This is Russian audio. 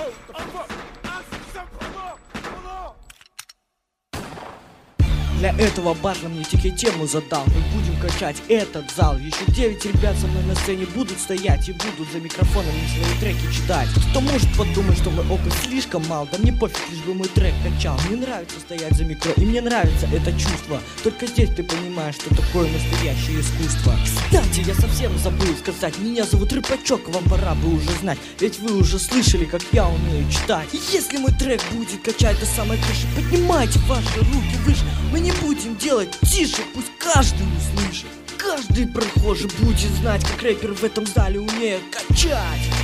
Для этого батла мне тихий тему задал. Мы будем качать этот зал. Еще 9 ребят со мной на сцене будут стоять и будут за микрофонами свои треки читать. Кто может подумать, что мой опыт слишком мал? Да мне пофиг, лишь бы мой трек качал. Мне нравится стоять за микро, и мне нравится это чувство. Только здесь ты понимаешь, что такое настоящее искусство. Кстати, я совсем забыл сказать, меня зовут Рыбачок, вам пора бы уже знать. Ведь вы уже слышали, как я умею читать. И если мой трек будет качать до самой крыши, поднимайте ваши руки выше. Мы не будем делать тише, пусть каждый услышит. Каждый прохожий будет знать, как рэпер в этом зале умеет качать.